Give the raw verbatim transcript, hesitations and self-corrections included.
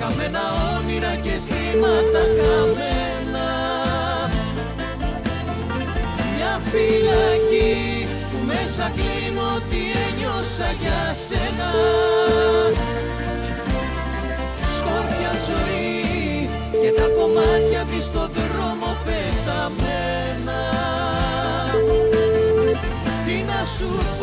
χαμένα όνειρα και στρίμματα καμένα. Μια φυλακή που μέσα κλείνω τι ένιωσα για σένα. Σκόρπια ζωή και τα κομμάτια της στο δρόμο πεταμένα. Τι να σου πω